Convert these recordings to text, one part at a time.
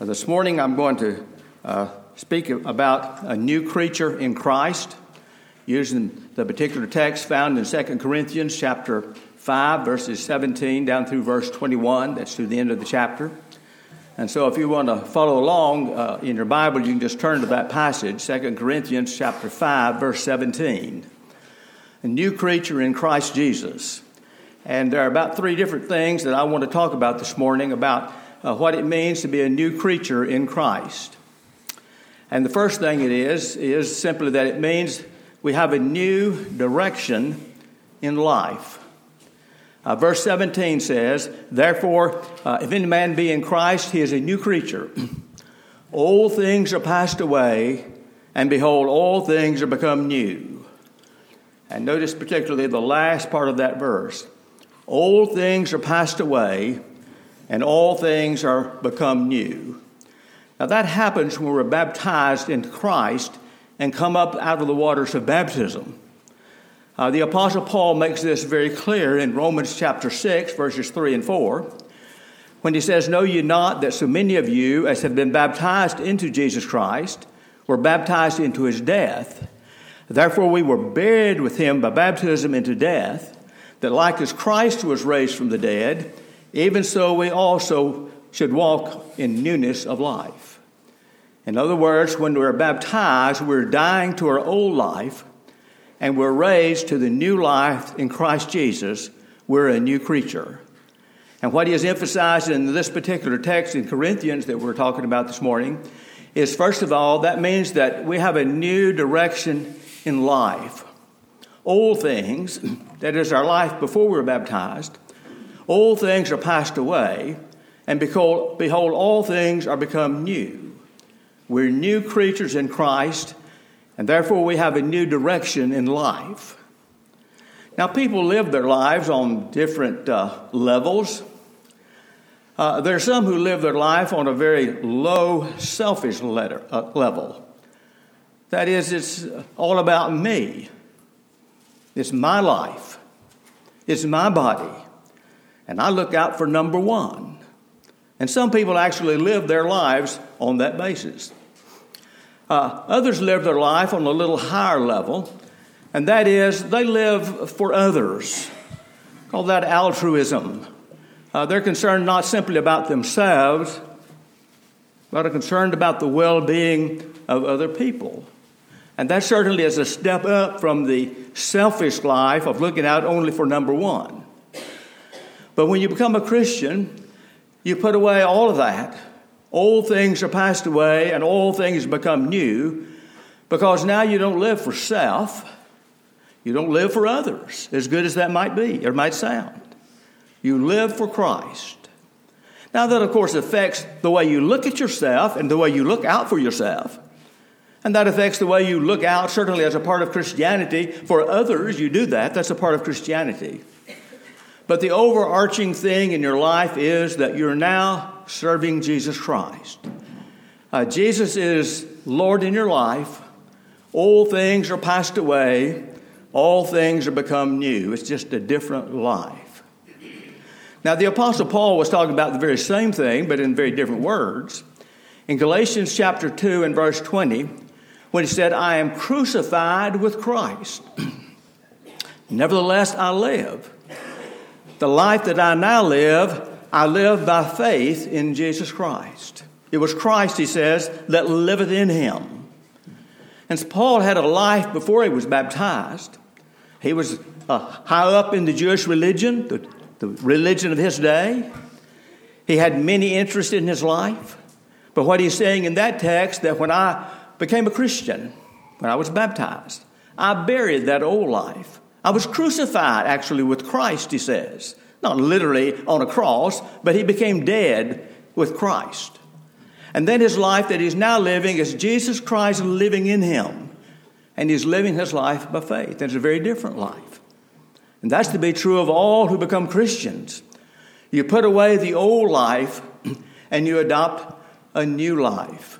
This morning I'm going to speak about a new creature in Christ, using the particular text found in 2 Corinthians chapter 5, verses 17 down through verse 21. That's through the end of the chapter. And so if you want to follow along in your Bible, you can just turn to that passage, 2 Corinthians chapter 5, verse 17. A new creature in Christ Jesus. And there are about three different things that I want to talk about this morning about what it means to be a new creature in Christ. And the first thing it is simply that it means we have a new direction in life. Verse 17 says, "Therefore, if any man be in Christ, he is a new creature. Old things are passed away, and behold, all things are become new." And notice particularly the last part of that verse. Old things are passed away, and all things are become new. Now that happens when we're baptized into Christ and come up out of the waters of baptism. The Apostle Paul makes this very clear in Romans chapter 6, verses 3 and 4, when he says, "Know ye not that so many of you as have been baptized into Jesus Christ were baptized into his death? Therefore we were buried with him by baptism into death, that like as Christ was raised from the dead, even so we also should walk in newness of life." In other words, when we're baptized, we're dying to our old life, and we're raised to the new life in Christ Jesus. We're a new creature. And what he has emphasized in this particular text in Corinthians that we're talking about this morning is, first of all, that means that we have a new direction in life. Old things, that is our life before we were baptized, old things are passed away, and behold, all things are become new. We're new creatures in Christ, and therefore we have a new direction in life. Now, people live their lives on different levels. There are some who live their life on a very low, selfish level. That is, it's all about me. It's my life. It's my body. And I look out for number one. And some people actually live their lives on that basis. Others live their life on a little higher level, and that is they live for others. Call that altruism. They're concerned not simply about themselves, but are concerned about the well-being of other people. And that certainly is a step up from the selfish life of looking out only for number one. But when you become a Christian, you put away all of that. Old things are passed away and all things become new, because now you don't live for self. You don't live for others, as good as that might be or might sound. You live for Christ. Now that, of course, affects the way you look at yourself and the way you look out for yourself. And that affects the way you look out, certainly as a part of Christianity. For others, you do that. That's a part of Christianity. But the overarching thing in your life is that you're now serving Jesus Christ. Jesus is Lord in your life. Old things are passed away. All things are become new. It's just a different life. Now, the Apostle Paul was talking about the very same thing, but in very different words. In Galatians chapter 2 and verse 20, when he said, "I am crucified with Christ. Nevertheless, I live. The life that I now live, I live by faith in Jesus Christ." It was Christ, he says, that liveth in him. And Paul had a life before he was baptized. He was high up in the Jewish religion, the religion of his day. He had many interests in his life. But what he's saying in that text, that when I became a Christian, when I was baptized, I buried that old life. I was crucified, actually, with Christ, he says. Not literally on a cross, but he became dead with Christ. And then his life that he's now living is Jesus Christ living in him. And he's living his life by faith. It's a very different life. And that's to be true of all who become Christians. You put away the old life and you adopt a new life.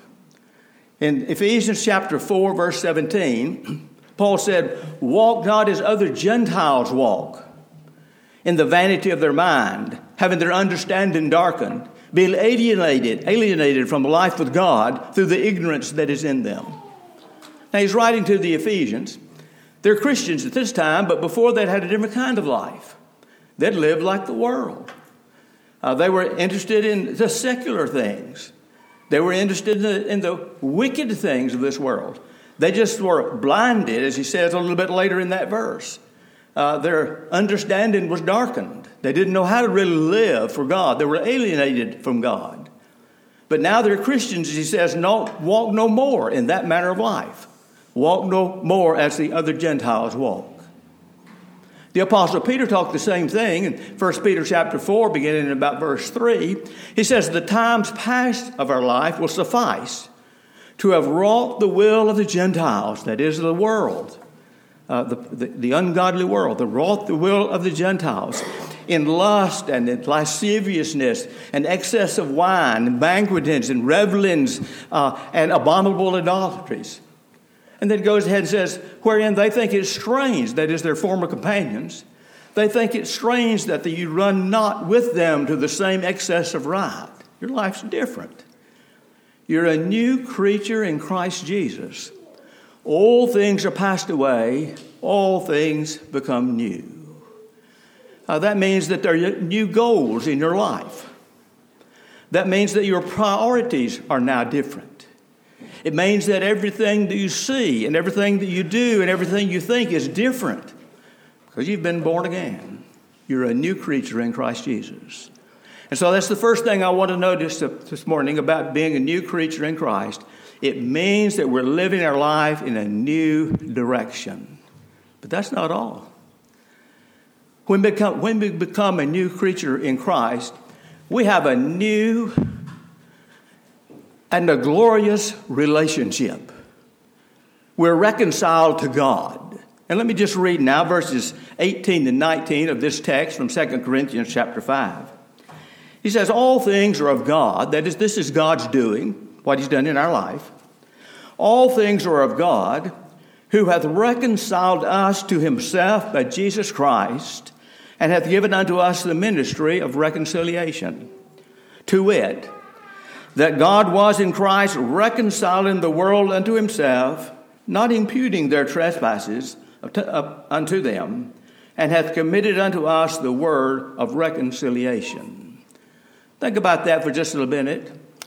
In Ephesians chapter 4, verse 17, Paul said, "Walk not as other Gentiles walk, in the vanity of their mind, having their understanding darkened, being alienated from life with God through the ignorance that is in them. Now he's writing to the Ephesians. They're Christians at this time, but before that had a different kind of life. They'd lived like the world. They were interested in the secular things. They were interested in the wicked things of this world. They just were blinded, as he says a little bit later in that verse. Their understanding was darkened. They didn't know how to really live for God. They were alienated from God. But now they're Christians, as he says, walk no more in that manner of life. Walk no more as the other Gentiles walk. The Apostle Peter talked the same thing in 1 Peter chapter 4, beginning in about verse 3. He says, the times past of our life will suffice to have wrought the will of the Gentiles, that is, the world, the ungodly world, that wrought the will of the Gentiles in lust and in lasciviousness and excess of wine and banquetings and revelings and abominable idolatries. And then goes ahead and says, wherein they think it strange, that is their former companions, they think it strange that you run not with them to the same excess of riot. Your life's different. You're a new creature in Christ Jesus. All things are passed away. All things become new. That means that there are new goals in your life. That means that your priorities are now different. It means that everything that you see and everything that you do and everything you think is different because you've been born again. You're a new creature in Christ Jesus. And so that's the first thing I want to notice this morning about being a new creature in Christ. It means that we're living our life in a new direction. But that's not all. When we become a new creature in Christ, we have a new and a glorious relationship. We're reconciled to God. And let me just read now verses 18 to 19 of this text from 2 Corinthians chapter 5. He says, all things are of God. That is, this is God's doing, what he's done in our life. All things are of God, who hath reconciled us to himself by Jesus Christ, and hath given unto us the ministry of reconciliation. To wit, that God was in Christ reconciling the world unto himself, not imputing their trespasses unto them, and hath committed unto us the word of reconciliation. Think about that for just a little minute.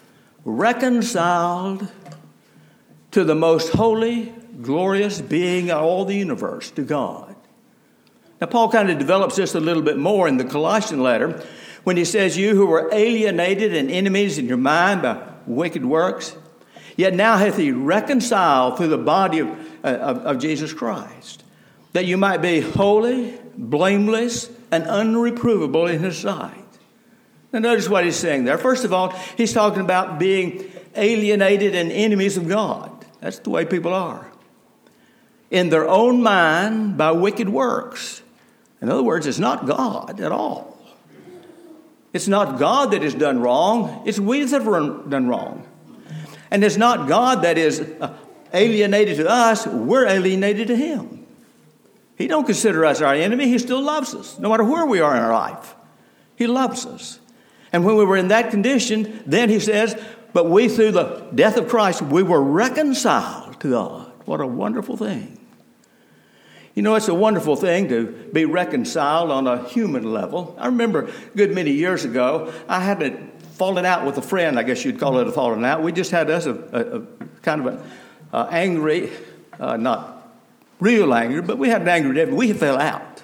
Reconciled to the most holy, glorious being of all the universe, to God. Now, Paul kind of develops this a little bit more in the Colossian letter, when he says, you who were alienated and enemies in your mind by wicked works, yet now hath he reconciled through the body of Jesus Christ, that you might be holy, blameless, and unreprovable in his sight. Now notice what he's saying there. First of all, he's talking about being alienated and enemies of God. That's the way people are. In their own mind by wicked works. In other words, it's not God at all. It's not God that has done wrong. It's we that have done wrong. And it's not God that is alienated to us. We're alienated to him. He don't consider us our enemy. He still loves us, no matter where we are in our life. He loves us. And when we were in that condition, then he says, but we through the death of Christ, we were reconciled to God. What a wonderful thing. You know, it's a wonderful thing to be reconciled on a human level. I remember a good many years ago, I had a falling out with a friend. I guess you'd call it a falling out. We just had us a kind of an angry, not real angry, but we had an angry day. We fell out.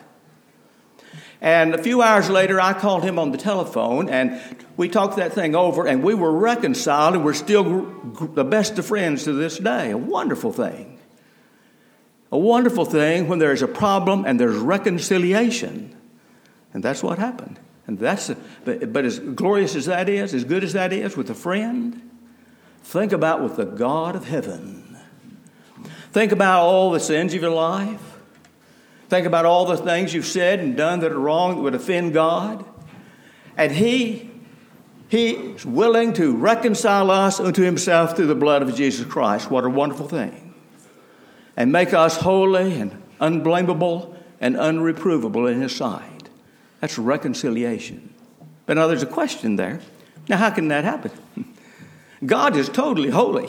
And a few hours later, I called him on the telephone, and we talked that thing over, and we were reconciled, and we're still the best of friends to this day. A wonderful thing. A wonderful thing when there's a problem and there's reconciliation. And that's what happened. And but as glorious as that is, as good as that is with a friend, think about with the God of heaven. Think about all the sins of your life. Think about all the things you've said and done that are wrong, that would offend God. And He is willing to reconcile us unto himself through the blood of Jesus Christ. What a wonderful thing. And make us holy and unblameable and unreprovable in his sight. That's reconciliation. But now there's a question there. Now, how can that happen? God is totally holy,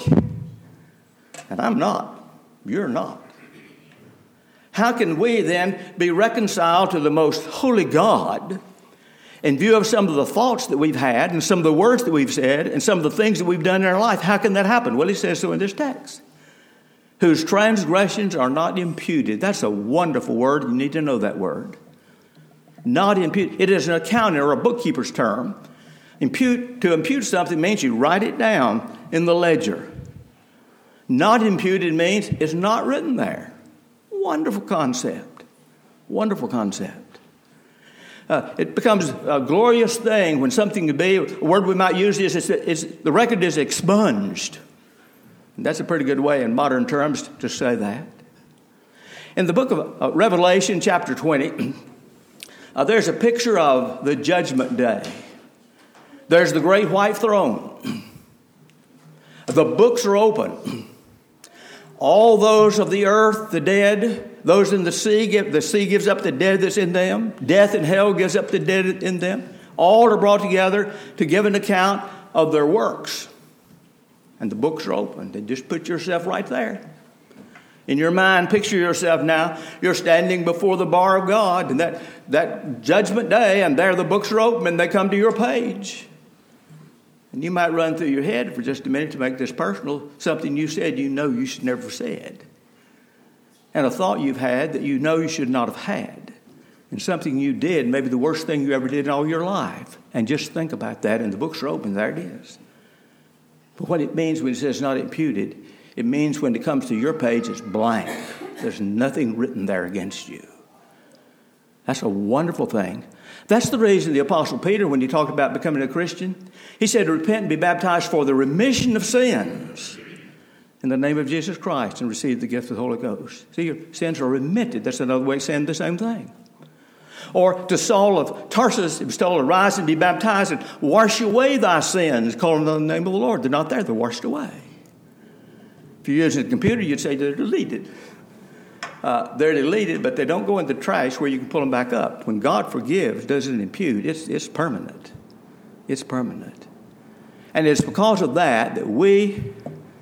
and I'm not. You're not. How can we then be reconciled to the most holy God in view of some of the thoughts that we've had and some of the words that we've said and some of the things that we've done in our life? How can that happen? Well, he says so in this text. Whose transgressions are not imputed. That's a wonderful word. You need to know that word. Not imputed. It is an accountant or a bookkeeper's term. To impute something means you write it down in the ledger. Not imputed means it's not written there. Wonderful concept. Wonderful concept. It becomes a glorious thing when something could be, a word we might use is the record is expunged. And that's a pretty good way in modern terms to say that. In the book of Revelation, chapter 20, there's a picture of the judgment day. There's the great white throne. The books are open. All those of the earth, the dead, those in the sea gives up the dead that's in them. Death and hell gives up the dead in them. All are brought together to give an account of their works. And the books are open. And just put yourself right there. In your mind, picture yourself now. You're standing before the bar of God. And that judgment day, and there the books are open, and they come to your page. And you might run through your head for just a minute to make this personal, something you said you know you should never have said. And a thought you've had that you know you should not have had. And something you did, maybe the worst thing you ever did in all your life. And just think about that, and the books are open, there it is. But what it means when it says not imputed, it means when it comes to your page, it's blank. There's nothing written there against you. That's a wonderful thing. That's the reason the Apostle Peter, when he talked about becoming a Christian, he said, repent and be baptized for the remission of sins in the name of Jesus Christ and receive the gift of the Holy Ghost. See, your sins are remitted. That's another way of saying the same thing. Or to Saul of Tarsus, he was told, arise and be baptized and wash away thy sins, calling on the name of the Lord. They're not there. They're washed away. If you're using a computer, you'd say they're deleted. They're deleted, but they don't go in the trash where you can pull them back up. When God forgives, doesn't impute, it's permanent. It's permanent. And it's because of that we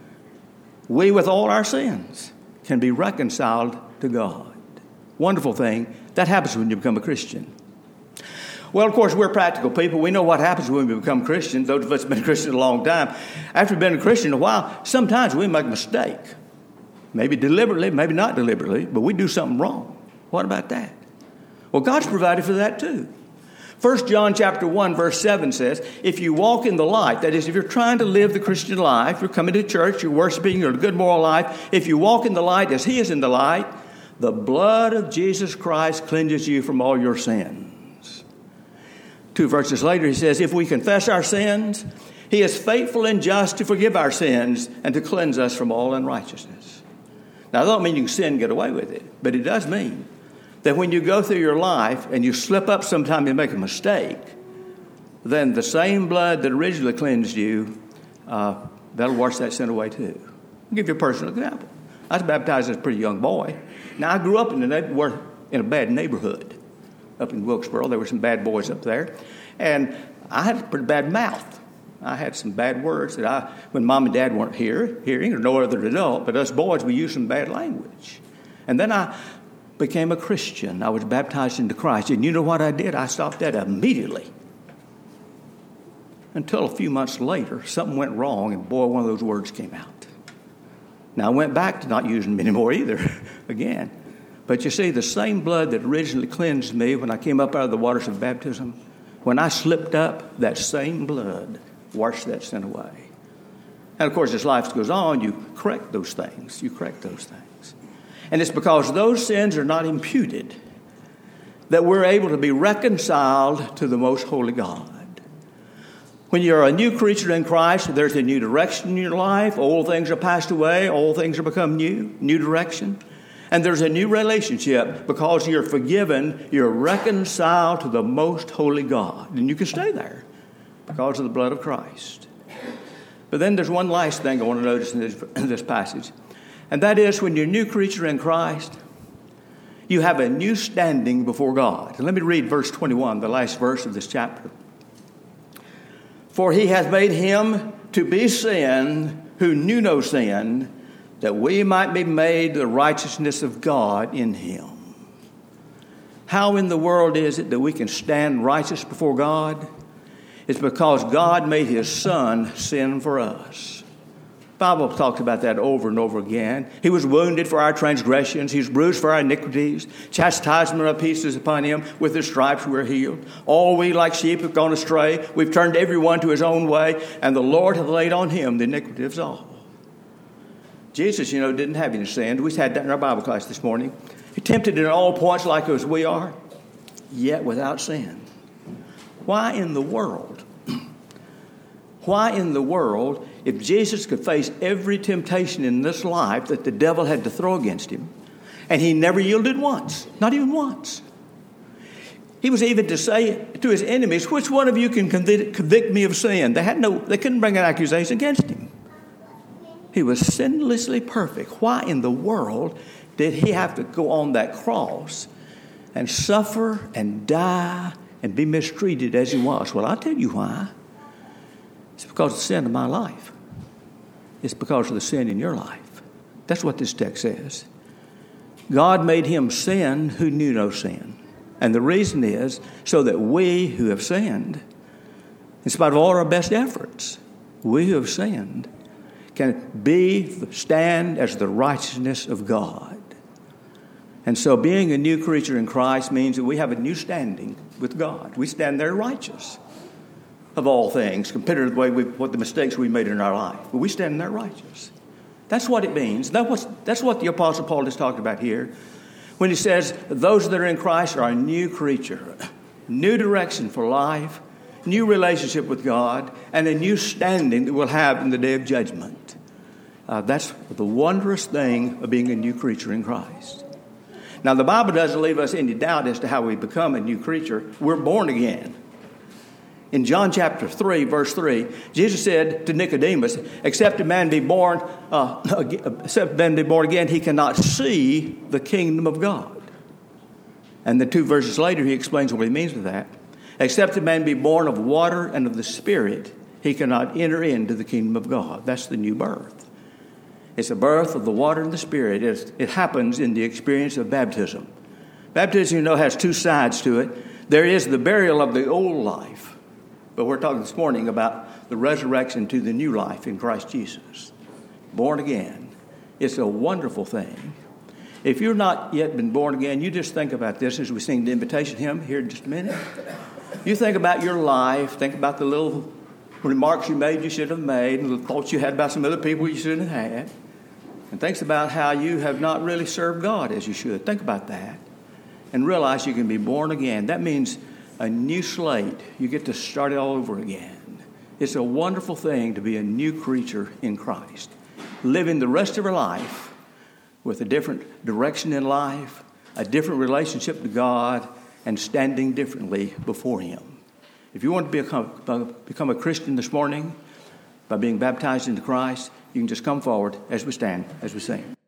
with all our sins can be reconciled to God. Wonderful thing. That happens when you become a Christian. Well, of course, we're practical people. We know what happens when we become Christians. Those of us who have been Christians a long time. After we've been a Christian a while, sometimes we make a mistake. Maybe deliberately, maybe not deliberately, but we do something wrong. What about that? Well, God's provided for that too. 1 John chapter 1, verse 7 says, if you walk in the light, that is, if you're trying to live the Christian life, you're coming to church, you're worshiping, you're a good moral life, if you walk in the light as he is in the light, the blood of Jesus Christ cleanses you from all your sins. 2 verses later, he says, if we confess our sins, he is faithful and just to forgive our sins and to cleanse us from all unrighteousness. Now, I don't mean you can sin and get away with it, but it does mean that when you go through your life and you slip up sometime and make a mistake, then the same blood that originally cleansed you, that'll wash that sin away too. I'll give you a personal example. I was baptized as a pretty young boy. Now, I grew up in a bad neighborhood up in Wilkesboro. There were some bad boys up there. And I had a pretty bad mouth. I had some bad words that when Mom and Dad weren't hearing, or no other adult, but us boys, we used some bad language. And then I became a Christian. I was baptized into Christ. And you know what I did? I stopped that immediately. Until a few months later, something went wrong, and boy, one of those words came out. Now, I went back to not using them anymore either, again. But you see, the same blood that originally cleansed me when I came up out of the waters of baptism, when I slipped up, that same blood washed that sin away. And, of course, as life goes on, you correct those things. And it's because those sins are not imputed that we're able to be reconciled to the most holy God. When you're a new creature in Christ, there's a new direction in your life. Old things are passed away. Old things are become new direction. And there's a new relationship because you're forgiven. You're reconciled to the most holy God. And you can stay there because of the blood of Christ. But then there's one last thing I want to notice in this passage. And that is when you're a new creature in Christ, you have a new standing before God. And let me read verse 21, the last verse of this chapter. For he hath made him to be sin who knew no sin, that we might be made the righteousness of God in him. How in the world is it that we can stand righteous before God? It's because God made his Son sin for us. The Bible talks about that over and over again. He was wounded for our transgressions. He was bruised for our iniquities. Chastisement of peace is upon him. With his stripes we are healed. All we like sheep have gone astray. We've turned everyone to his own way. And the Lord hath laid on him the iniquity of us all. Jesus, didn't have any sin. We had that in our Bible class this morning. He tempted in all points like as we are, yet without sin. Why in the world? Why in the world, if Jesus could face every temptation in this life that the devil had to throw against him, and he never yielded once, not even once. He was even to say to his enemies, which one of you can convict me of sin? They couldn't bring an accusation against him. He was sinlessly perfect. Why in the world did he have to go on that cross and suffer and die and be mistreated as he was? Well, I'll tell you why. It's because of the sin of my life. It's because of the sin in your life. That's what this text says. God made him sin who knew no sin. And the reason is so that we who have sinned, in spite of all our best efforts, we who have sinned can stand as the righteousness of God. And so being a new creature in Christ means that we have a new standing with God. We stand there righteous of all things compared to what the mistakes we made in our life. But we stand there righteous. That's what it means. That's what the Apostle Paul is talking about here when he says those that are in Christ are a new creature, new direction for life, new relationship with God, and a new standing that we'll have in the day of judgment. That's the wondrous thing of being a new creature in Christ. Now, the Bible doesn't leave us any doubt as to how we become a new creature. We're born again. In John chapter 3, verse 3, Jesus said to Nicodemus, except a man be born again, he cannot see the kingdom of God. And the 2 verses later, he explains what he means with that. Except a man be born of water and of the Spirit, he cannot enter into the kingdom of God. That's the new birth. It's the birth of the water and the Spirit. It happens in the experience of baptism. Baptism, has 2 sides to it. There is the burial of the old life. But we're talking this morning about the resurrection to the new life in Christ Jesus. Born again. It's a wonderful thing. If you're not yet been born again, you just think about this as we sing the invitation hymn here in just a minute. You think about your life. Think about the little remarks you made you should have made, and the thoughts you had about some other people you shouldn't have had. And think about how you have not really served God as you should. Think about that. And realize you can be born again. That means a new slate. You get to start it all over again. It's a wonderful thing to be a new creature in Christ. Living the rest of our life with a different direction in life, a different relationship to God, and standing differently before him. If you want to become a Christian this morning by being baptized into Christ, you can just come forward as we stand, as we sing.